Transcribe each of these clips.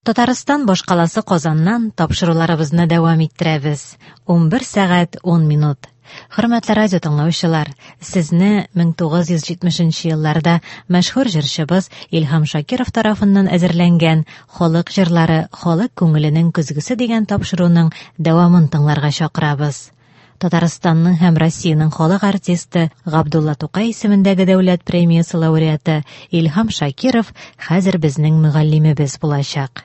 Татарстан башкаласы Казаннан тапшыруларыбызны дәвам иттерәбез. 11 сәгать 10 минут. Хөрмәтле радио тыңлаучылар, сезне 1970 елларда мәшһүр җырчыбыз Илһам Шакиров тарафыннан әзерләнгән халык җырлары, халык күңеленең көзгесе дигән тапшыруның дәвамын тыңларга чакырабыз. Татарстанның һәм Россиянең халык артисты Габдулла Тукай исемендәге дәүләт премиясе лауреаты Илһам Шакиров хәзер безнең мөгаллимебез булачак.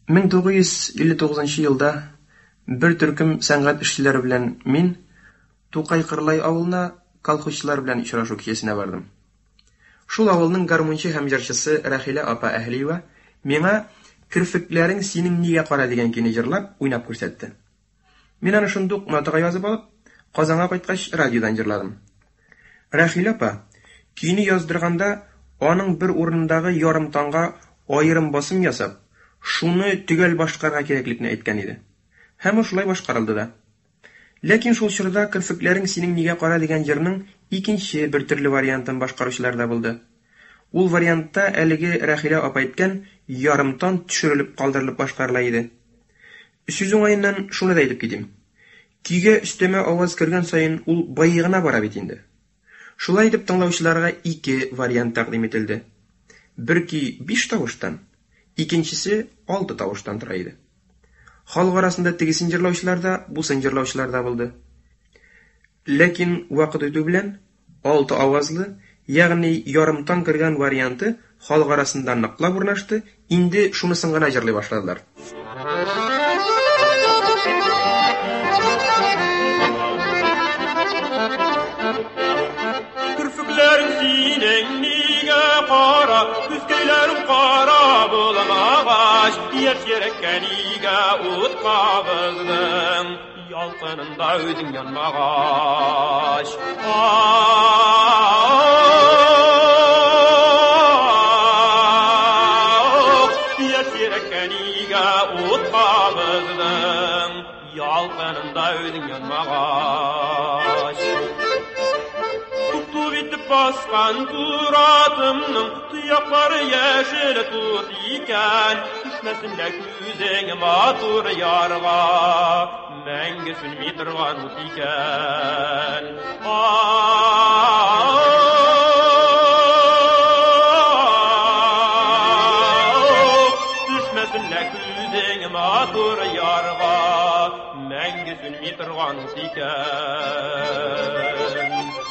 1959 елда бер төркем сәнгать эшчеләре белән мин Тукай Кырлай авылына колхозчылар белән очрашу кичәсенә бардым. Шул авылның гармунчы һәм җырчысы Рахила апа Әһлиева миңа "Кирфекләрең синең нигә кара" дигән көйне җырлап, уйнап күрсәтте. Мин аны шундук нотага язып алып, Казанга кайткач радиодан җырладым. Рахила апа көйне яздырганда аның бер урындагы ярым таңга аерым басым ясап, шуны төгәл башкарга кирәклекне әйткән иде. Һәм шулай башкарылды да. Ләкин шул чорда "Кирфекләрең синең нигә кара" дигән җырның икенче бер төрле вариантын башкаручылар да булды. Ул вариантта әлеге Рахила апа әйткән ярымтан төшерелеп калдырылып башкарыла иде. Сүз уңаеннан шуны да әйтеп китим. Көйгә өстәмә аваз кергән саен ул байыгына бара бит инде. Шулай итеп тыңлаучыларга ике вариант тәкъдим ителде. Бер көй 5 тавыштан, икенчесе 6 тавыштан тора иде. Халык арасында тегесен җырлаучылар да, бусын җырлаучылар да булды. Ләкин вакыт үтү белән 6 авазлы, ягъни ярымтан кергән варианты халык арасында ныклап урнашты, инде шунысын гына җырлый башладылар. Кирфекләрең синең нигә кара, күзгәләрең кара булмагач, яшьрәккә нигә ут кабыздың, ялкынында үзең янмагач. Яшьрәккә нигә ут кабыздың, ялкынында үзең янмагач. Басқан туратымның тұяқлары яшел тут икән, düşмәсенләр күзең матур ярга, мәңге сүнми торган ут икән. Düşмәсенләр күзең матур ярга, мәңге сүнми торган ут икән.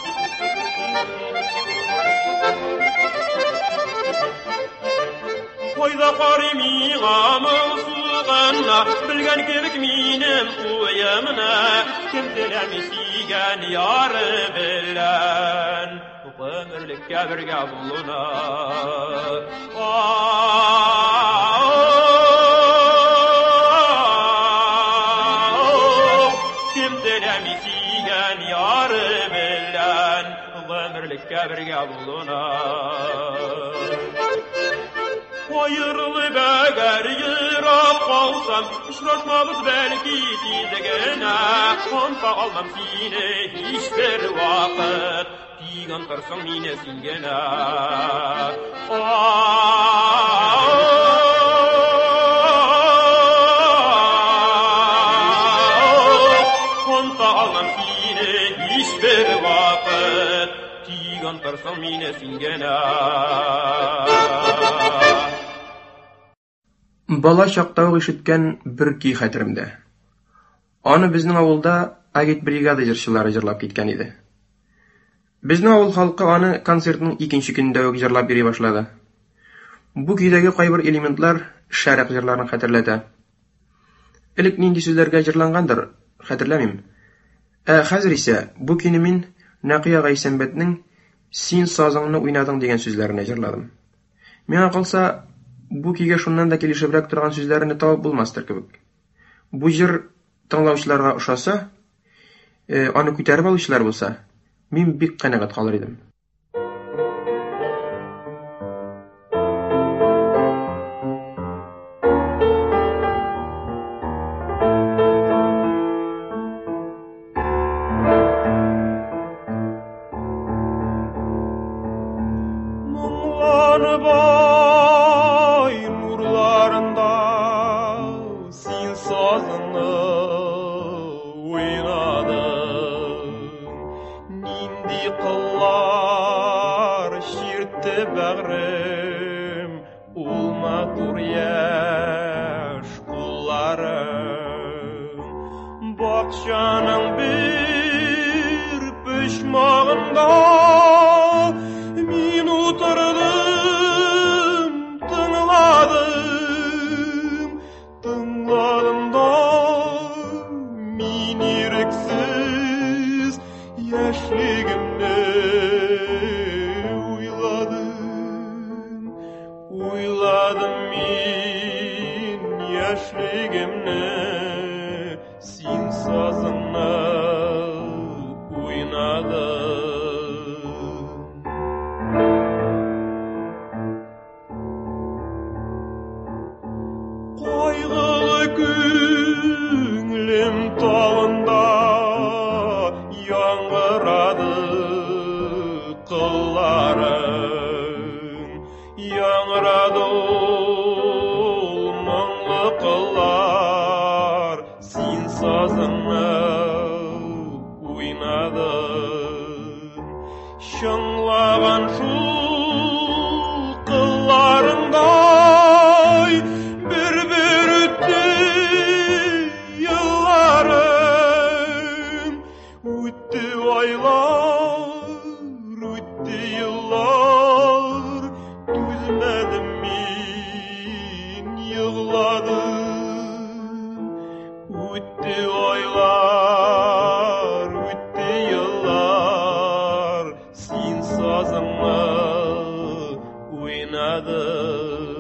Койда карый миңа мылсуганна, белгән кебек минем уемна, кем теләми сөйгән яры белән, гомерлеккә бергә булуна. Кем теләми сөйгән яры белән, гомерлеккә бергә булуна. Аерылып әгәр ерак калсам, очрашмабыз бәлки тиз генә, оныта алмам сине һичбер вакыт, тик онтырсың мине син генә. Оныта алмам сине һичбер вакыт, тик онтырсың мине син генә. Бала чакта ук ишеткән бер көй хәтеремдә. Аны безнең авылда агит бригада җырчылары җырлап киткән иде. Безнең авыл халкы аны концертның икенче көндә үк җырлап йөри башлады. Бу көйдәге кайбер элементлар шәрык җырларын хәтерләтә. Элек нинди сүзләргә җырлангандыр, хәтерләмим. Хәзер исә бу көйне мин Нәкыя Гайсәмбәтнең "Син сазыңны уйнадың" дигән сүзләренә җырладым. Миңа калса, бу көйгә шуннан да килешебрәк торган сүзләрне табып булмастыр кебек. Бу җыр тыңлаучыларга ошаса, аны күтәреп алучылар булса, мин бик канәгать калыр идем. Muğlanı bay nurlarında сазыны ойнадым. Нинди қыллар шертті бәғрім, ул матур яш кулларым. Бақшаның бір пүшмағында мин отырдым, тыңладым да мин еріксіз яшьлегімді ойладым мин яшьлегімді син сазыңна ойнадым. Қайғылы көңілім тауында яңғырады қылларың, яңғырады ол мұңлы қыллар, син сазыңна ойнадым. Шыңлаған шул қылларыңдай бір-бір өтті йылларым, өтті айлар, өтті йыллар, түзмәдім мен йығладым. Өтті айлар, өтті йыллар, син сазыңа ойнадым.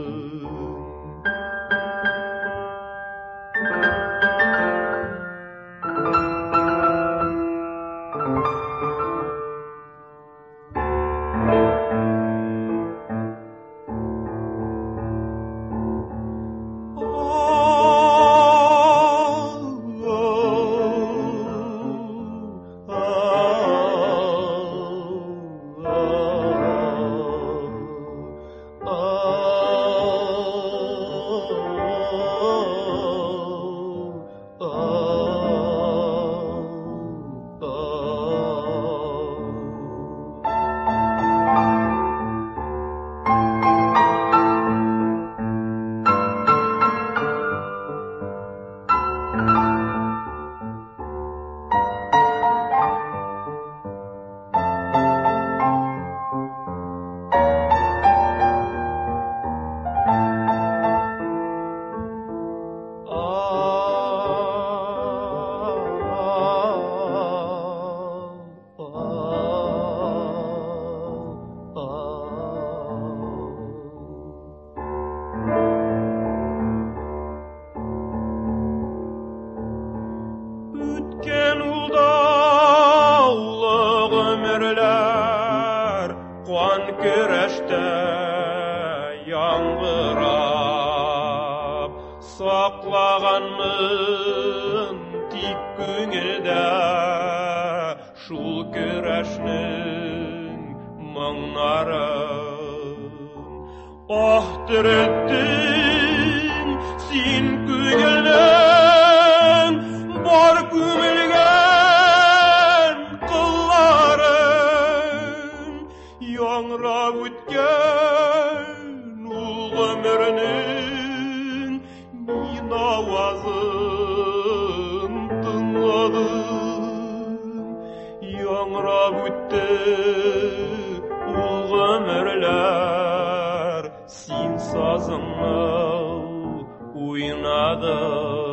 Өткен ұлдаулы ғұмірлер қуан күрәшті яңғырап, сақлағанмын тик көңілдә шул күрәшнең мұңнарын. Ах, түреттің син көңілнің бар көмілген қылларың, яңрап өткен ул ғұмірнің мин авазын тыңладым. Яңрап өтті ул ғұмірлер, син сазыңа ойнадым.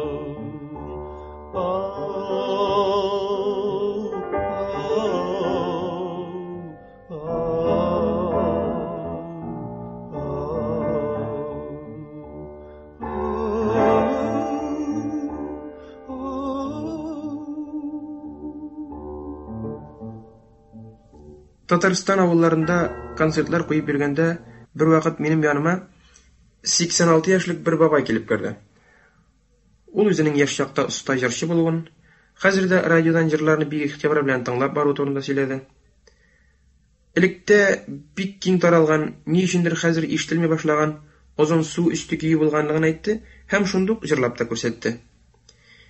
Татарстан авылларында концертлар куеп биргәндә бер вакыт минем яныма 86 яшьлек бер бабай килеп керде. Ул үзенең яшь чакта оста җырчы булуын, хәзердә радиодан җырларны бик ихтибар белән тыңлап бару турында сөйләде. Электә бик киң таралган, ни өчендер хәзер ишетелми башлаган озын су өсте көе булганлыгын әйтте һәм шундук җырлап та күрсәтте.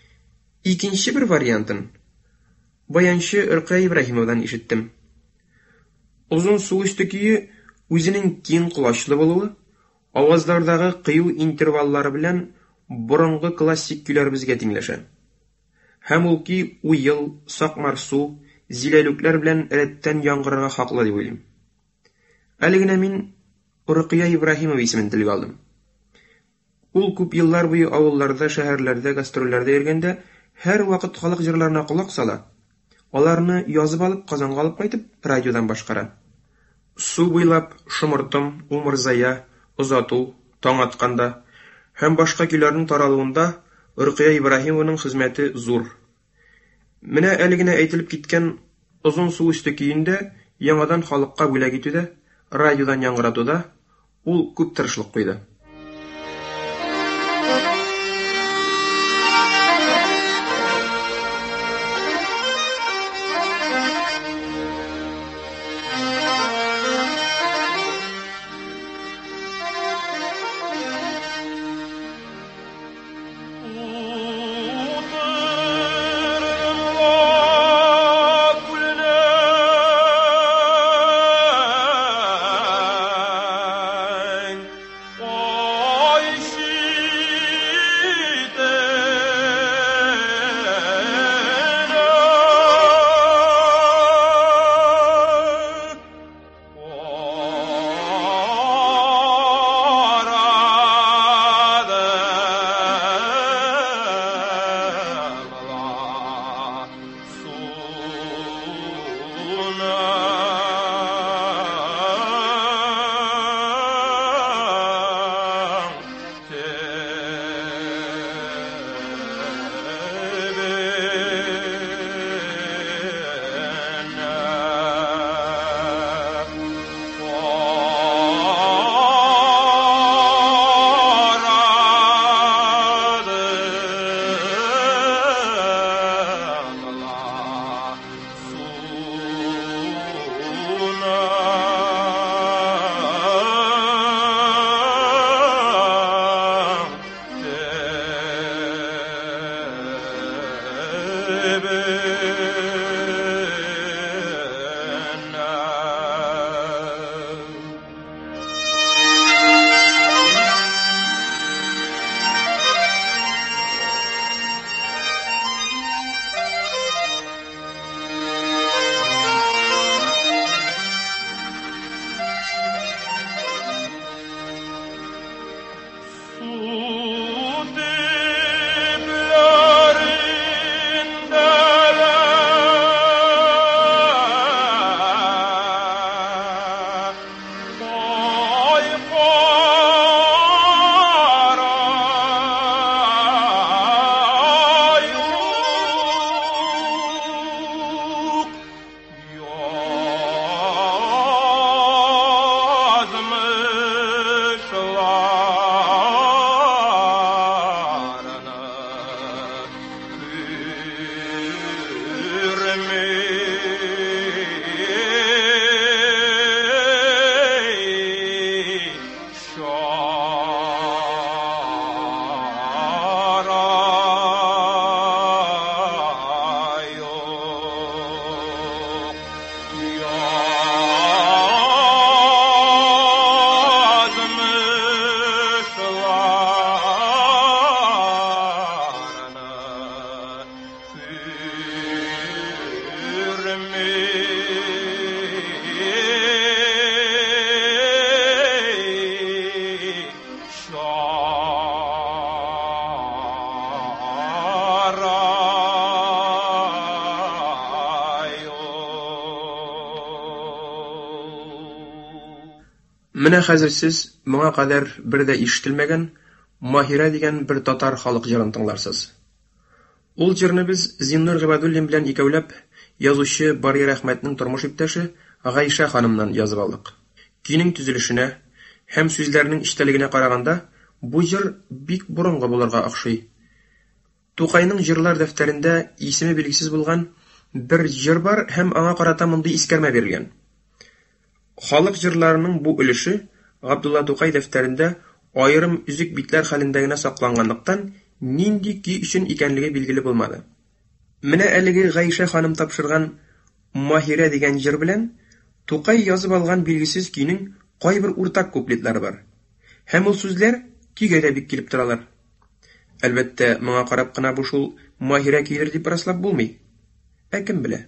Икенче бер вариантын баянчы Рөкия Ибраһимовдан ишеттем. Узын су өсте көе үзенең киң кулачлы булуы, авазлардагы кыю интерваллары белән борынгы классик көйләр безгә тиңләшә. Һәм ул ки уел, сакмарсу, зиләлүкләр белән рәттән яңгырырга хаклы дип уйлыйм. Әле генә мин Рөкия Ибраһимова исемен телгә алдым. Ул күп еллар буе авылларда, шәһәрләрдә, гастрольләрдә йөргәндә һәр вакыт халык җырларына кулак сала. Аларны язып алып, Казанга алып кайтып, радиодан башкара. Су буйлап, шомыртым, умырзая, озату, таң атканда һәм башка көйләрнең таралуында Рөкия Ибраһимованың хезмәте зур. Менә әле генә әйтелеп киткән озын су өсте көендә яңадан халыкка бүләк итүдә, радиодан яңгыратуда ул күп тырышлык куйды. Менә хәзер сез моңа кадәр бер дә ишетелмәгән Маһира дигән бер татар халык җырын тыңларсыз. Ул җырны без Зиннур Гыйбадуллин белән икәүләп язучы Барир Әхмәтнең тормыш иптәше Гайша ханымнан язып алдык. Көйнең төзелешенә һәм сүзләрнең иштәлегенә караганда, бу җыр бик борынгы булырга охшый. Тукайның җырлар дәфтәрендә исеме билгесез булган бер җыр бар һәм аңа карата мондый искәрмә бирелгән. Халык җырларының бу өлеше Габдулла Тукай дәфтәрендә аерым үзек битләр хәлендә генә сакланганлыктан нинди көй өчен икәнлеге билгеле булмады. Менә әлеге Гайша ханым тапшырган Маһирә дигән җыр белән Тукай язып алган билгесез көйнең кайбер уртак куплетлары бар. Һәм ул сүзләр көйгә дә бик килеп торалар. Әлбәттә, моңа карап кына бу шул Маһирә көйләр дип раслап булмый. Кем белә?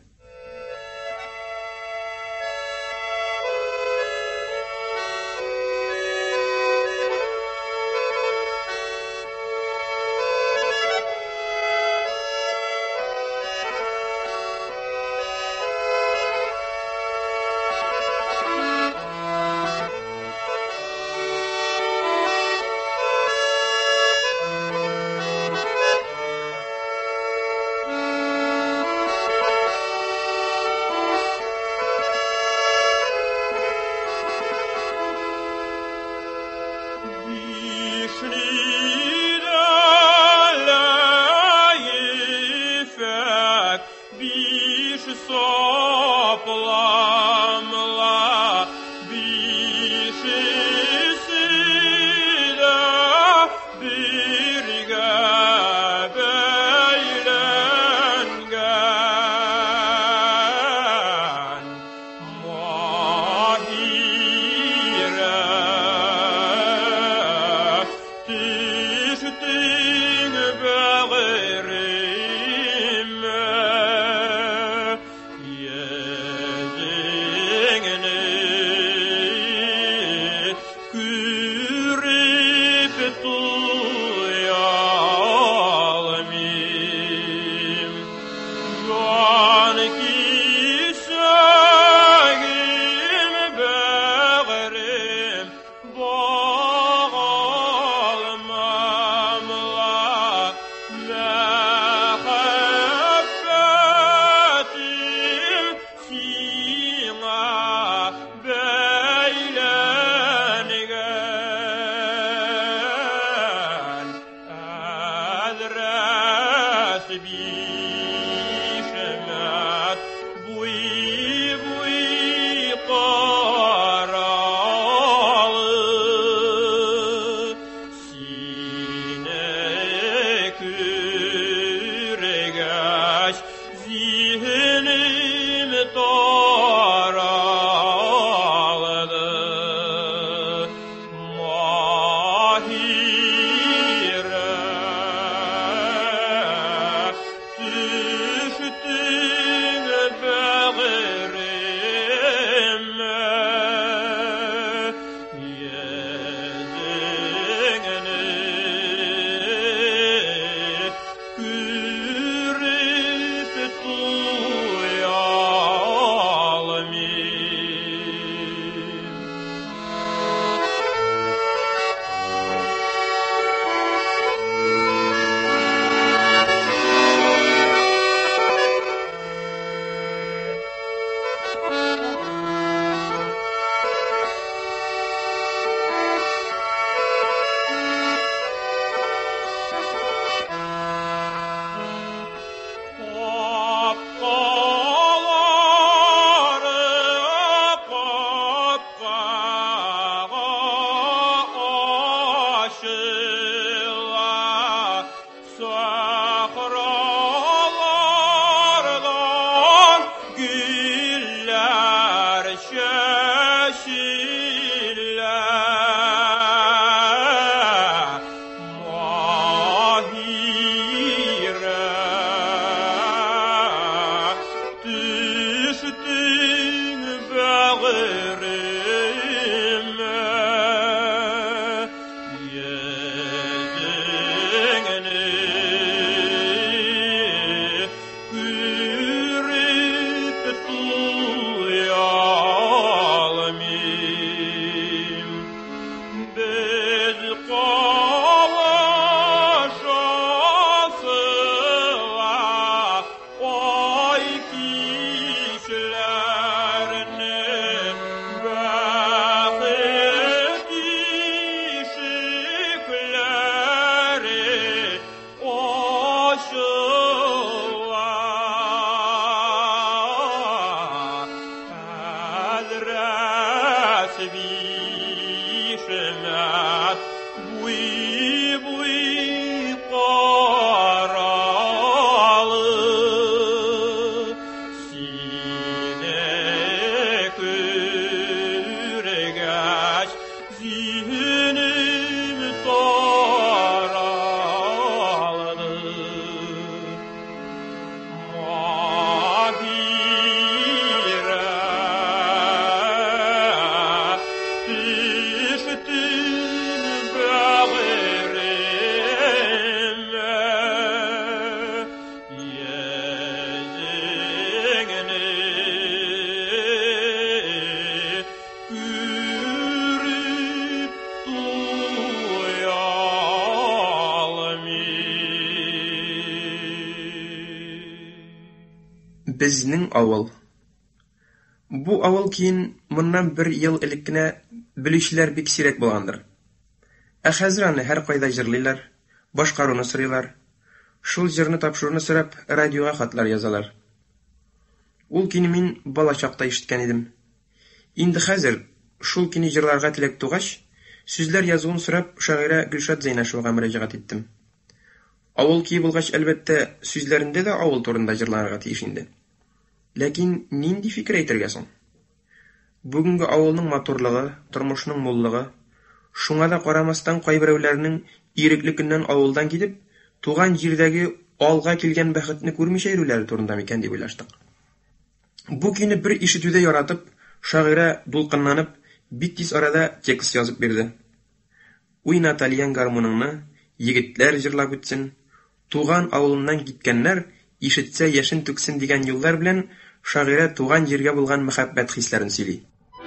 Безнең авыл. Бу авыл кин моннан 1 ел элек кенә белүчеләр бик сирәк булгандыр. Ә хәзер аны һәр кайда җырлыйлар, башкаруны сорыйлар. Шул җырны тапшыруны сорап радиога хатлар язалар. Ул кине мин бала чакта ишеткән идем. Инде хәзер шул кине җырларга теләк тугач, сүзләр язуын сорап шагыйрә Гөлшат Зәйнәшевага мөрәҗәгать иттем. Авыл ки булгач, әлбәттә, сүзләрендә дә авыл турында җырларга тиеш инде. Ләкин нинди фикер әйтергә соң? Бүгенге авылның матурлыгы, тормышның муллыгы, шуңа да карамастан кайберәүләрнең ирекле көннән авылдан китеп, туган җирдәге алга килгән бәхетне күрмичә йөрүләре турында микән дип уйлаштык. Бу көйне бер ишетүдә яратып, шагыйрә дулкынланып, бик тиз арада текст язып бирде. Уйна талиян гармуныңны, егетләр җырлап үтсен, туган авылыннан киткәннәр ишетсә яшен түксен дигән юллар белән шагыйрә туган җиргә булган мәхәббәт хисләрен сөйли.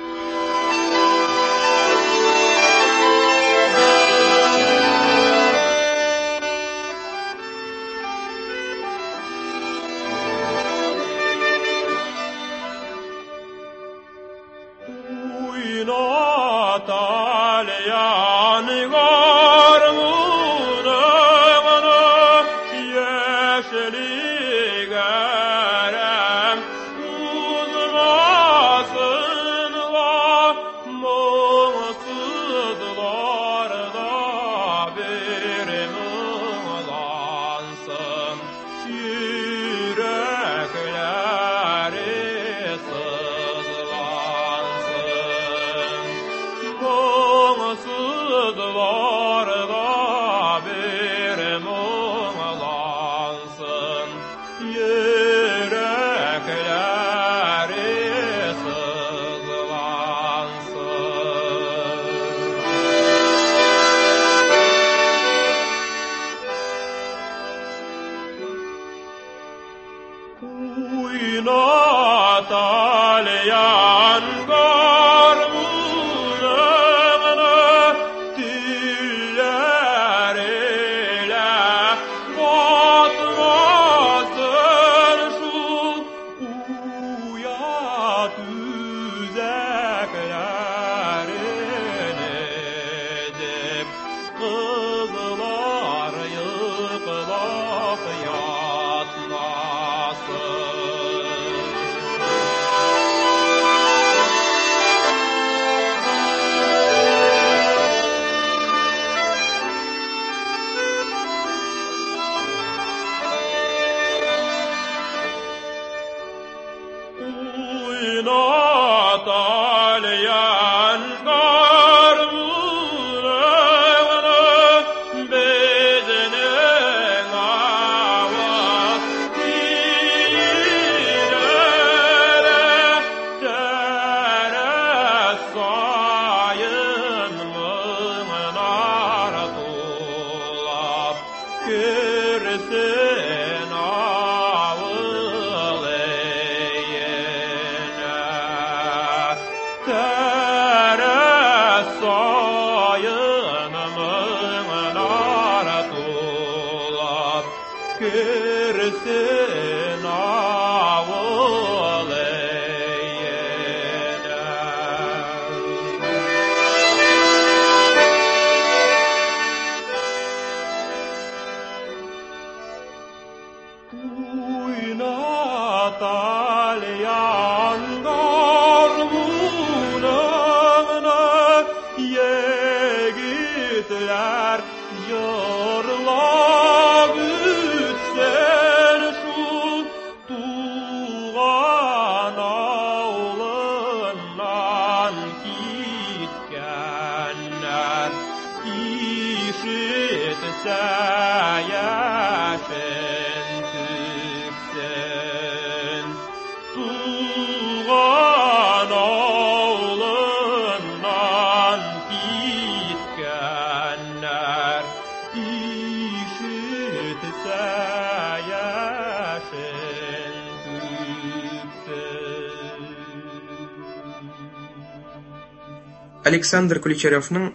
Александр Ключаревның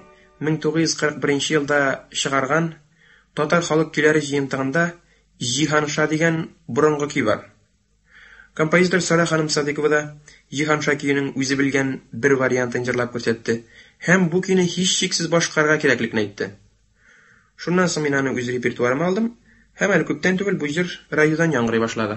1941 елда чыгарган Татар халык көйләре җыентыгында Җиһанша дигән борынгы көй бар. Композитор Сара ханым Садыкова да Җиһан Шакиевның үзе белгән бер вариантын җырлап күрсәтте һәм бу көйне һичшиксез башкарырга кирәклекне әйтте. Шуннан соң мин аны үз репертуарыма алдым һәм әле күптән түгел бу җыр радиодан яңгырый башлады.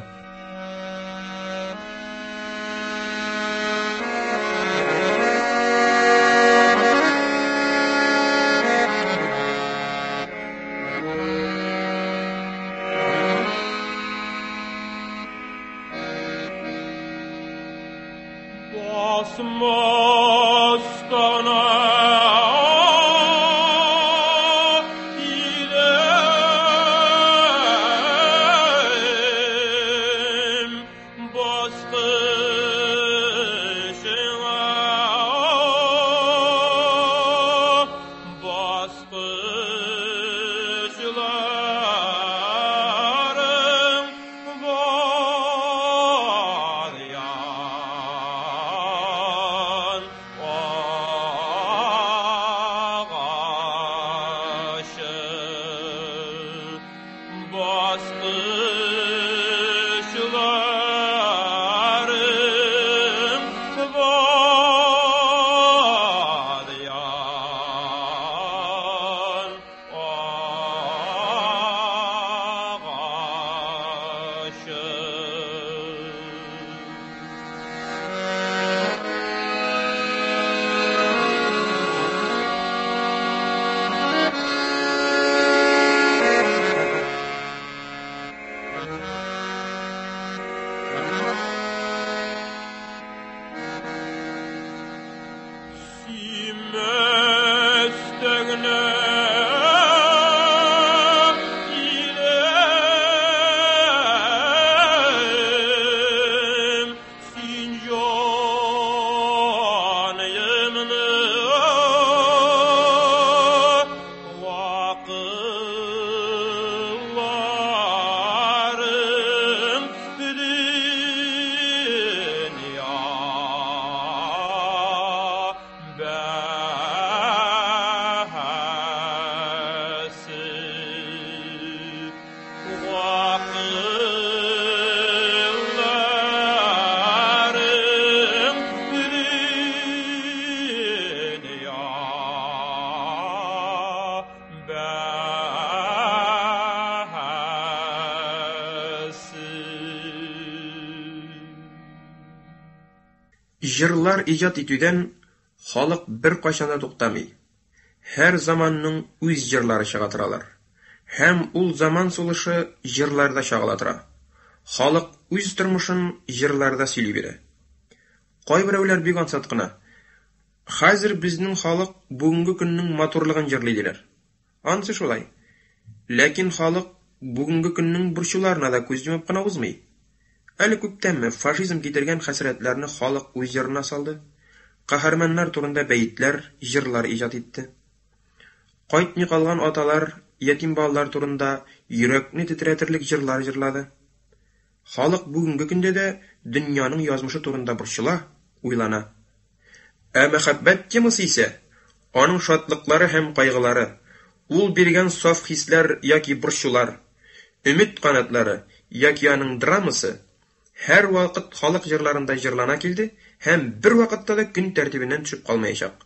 Җырлар иҗат итүдән халык бер кайчан да туктамый. Һәр заманның үз җырлары чыга торалар. Һәм ул заман сулышы җырларда чагыла тора. Халык үз тормышын җырларда сөйли бирә. Кайберәүләр бик ансат кына. Хәзер безнең халык бүгенге көннең матурлыгын җырлый диләр. Ансы шулай. Ләкин халык бүгенге көннең бурчуларына да күз йомып кына узмый. Әле күптәнме фашизм китергән хәсрәтләрне халык үз җырына салды. Каһарманнар турында бәйтләр, җырлар иҗат итте. Кайтмый калган аталар, ятим балалар турында йөрәкне тетрәтерлек җырлар җырлады. Халык бүгенге көндә дә дөньяның язмышы турында борчыла, уйлана. Ә мәхәббәт темасы исә аның шатлыклары һәм кайгылары, ул биргән саф хисләр яки борчулар, өмид канатлары яки аның драмасы һәр вакыт халык җырларында җырлана килде һәм бер вакытта да көн тәртибеннән төшеп калмаячак.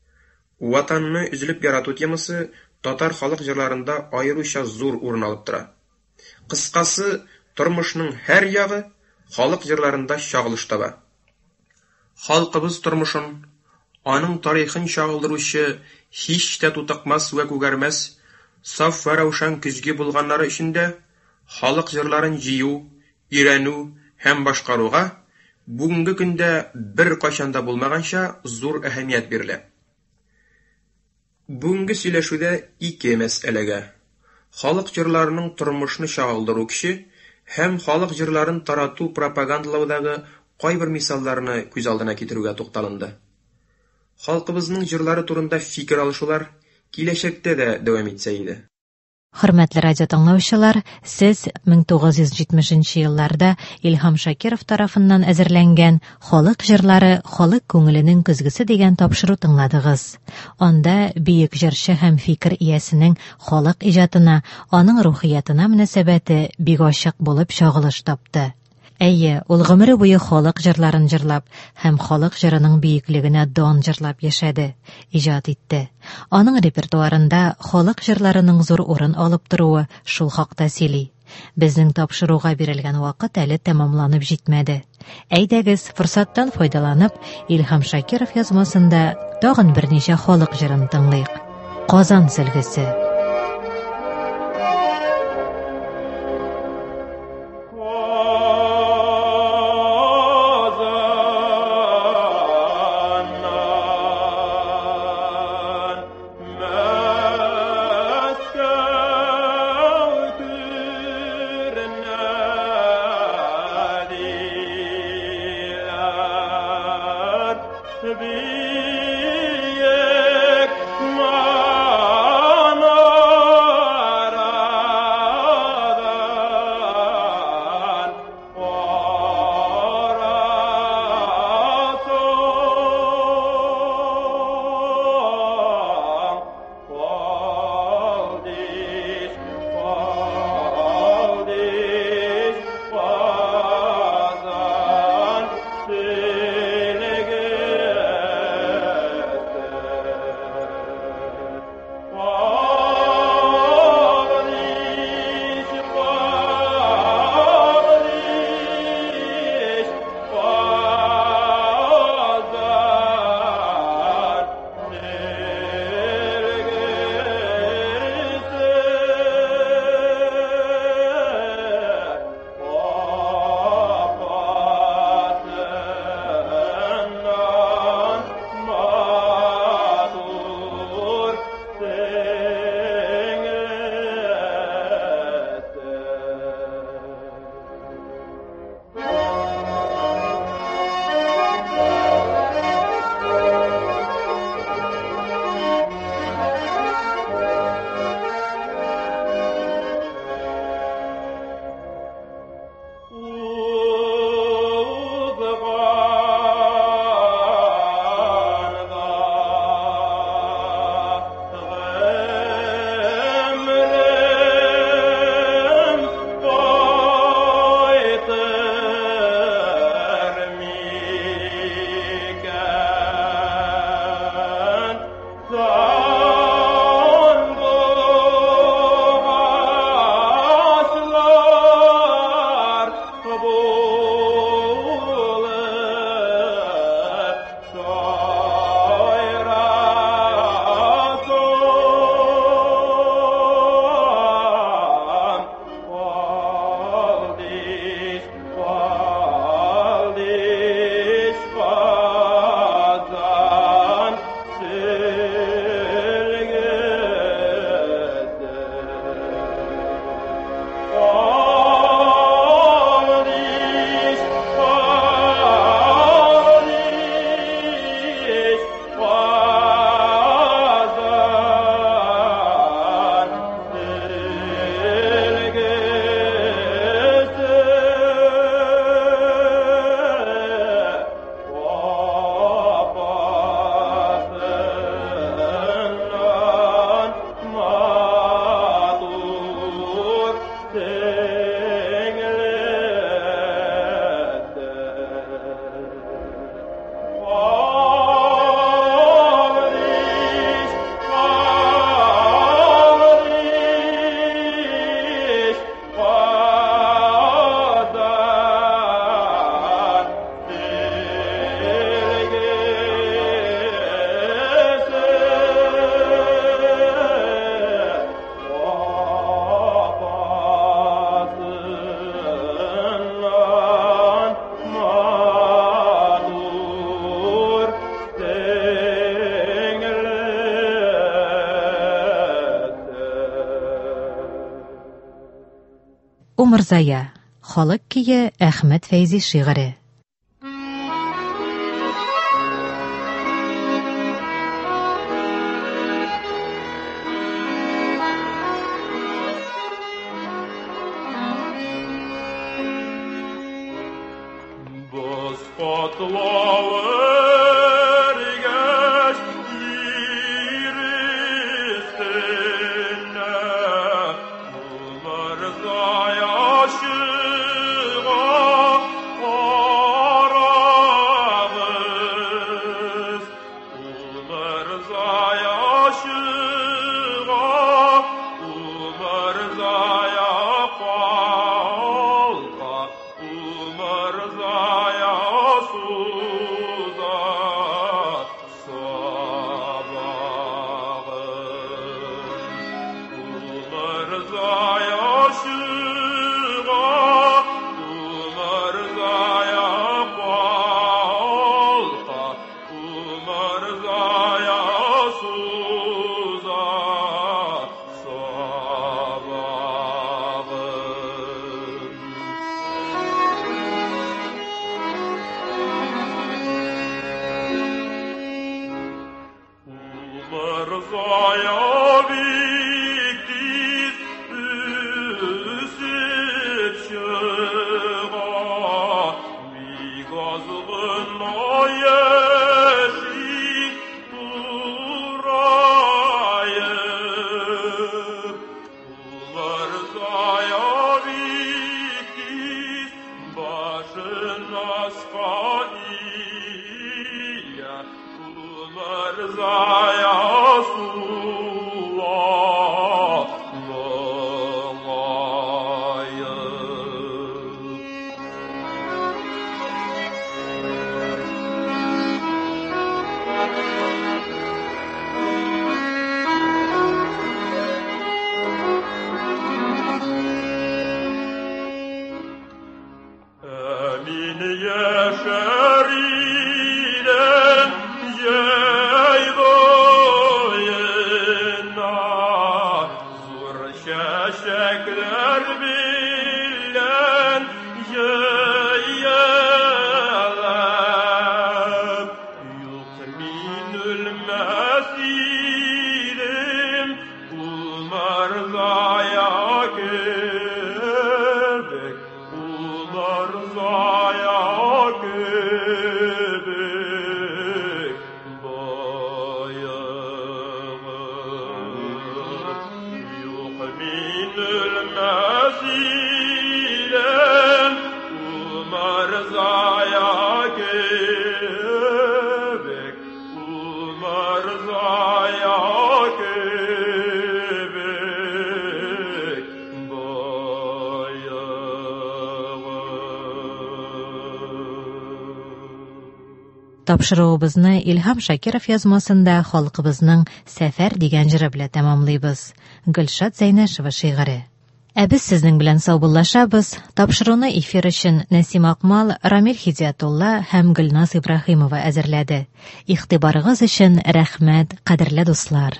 Ватанны үзлеп ярату темасы татар халык җырларында аеруча зур урын алып тора. Кыскасы, тормышның һәр ягы халык җырларында чагылыш таба. Халкыбыз тормышын, аның тарихын чагылдыручы һич тә тутыкмас вә күгәрмәс, саф вә раушан көзге булганнары өчендә халык җырларын җыю, өйрәнү һәм башкаруга бүгенге көндә бер кайчанда булмаганча зур әһәмият бирелә. Бүгенге сөйләшүдә ике мәсьәләгә: халык җырларының тормышны чагылдыру кеше һәм халык җырларын тарату пропагандалаудагы кайбер мисалларны күз алдына китерүгә тукталынды. Халкыбызның җырлары турында фикер алышулар киләчәктә дә дәвам итсә иде. Хөрмәтле радио тыңлаучылар, сез 1970 елларда Илһам Шакиров тарафыннан әзерләнгән "Халык җырлары, халык күңеленең көзгесе" дигән тапшыру тыңладыгыз. Анда биек җырчы һәм фикер иясенең халык иҗатына, аның рухиятына мөнәсәбәте бик ачык булып чагылыш тапты. Әйе, ул гомере буе халык җырларын җырлап һәм халык җырының биеклегенә дан җырлап яшәде, иҗат итте. Аның репертуарында халык җырларының зур урын алып торуы шул хакта сөйли. Безнең тапшыруга бирелгән вакыт әле тәмамланып җитмәде. Әйдәгез, форсаттан файдаланып, Илһам Шакиров язмасында тагын берничә халык җырын тыңлыйк. Казан сөлгесе. Умырзая. Халык кие Әхмәт Фәйзи шигыре. Umurzaja yaşar idem yay boyuna zur şaşaklar bilen yayalab yok min ölmesirim umar zayak ebek umar zayak ebek bayağı yok min ölmesirim umar zayak ebek umar zayak ebek bayağı Тапшыруыбызны Илһам Шакиров язмасында халкыбызның «Сәфәр» дигән җыры белән тәмамлыйбыз. Гөлшат Зәйнәшева шигыре. Ә без сезнең белән саубуллашабыз. Тапшыруны эфир өчен Нәсим Акмал, Рамил Хидиятулла һәм Гөлназ Ибраһимова әзерләде. Игътибарыгыз өчен рәхмәт, кадерле дуслар.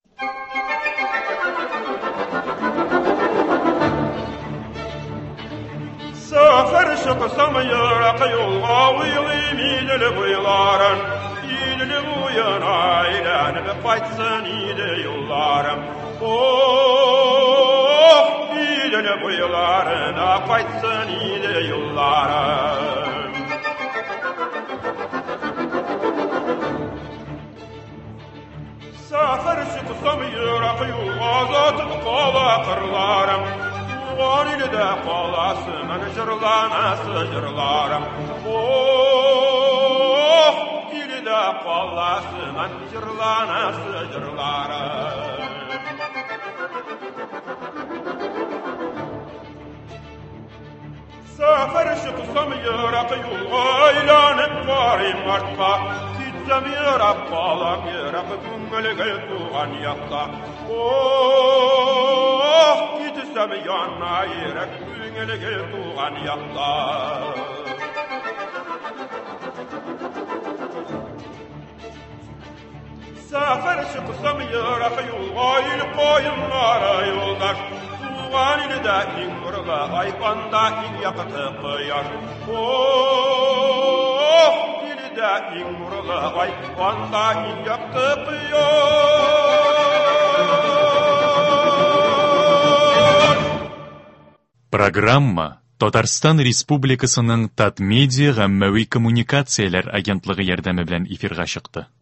Safar çıksam yarak yolga uyulayım boylarım İlini uyan aylanıp qaytsın ide yollarım Oh, ilini boylarına qaytsın ide yollarım Safar çıksam yarak yolga zatıp qala qırlarım Tuğanilde qalasın jırlanası jırlarım Oh, ilde qalasın jırlanası jırlarım Safar çıksam yarak yolga aylanıp varayım artqa Gitsem yarak qalam yarak köngülgül tuğan yakta Oh, gitsem yana yarak köngülgül tuğan yakta Safar çıksam yarak yolga aylı koyunlara yoldaş Tuğanilde ingurla aypanda in yakıtı kıyar Oh, ilde ingurla aypanda in yakıtı kıyar Программа Татарстан Республикасының Татмедиа гаммәви коммуникацияләр агентлыгы ярдәме белән эфирга чыкты.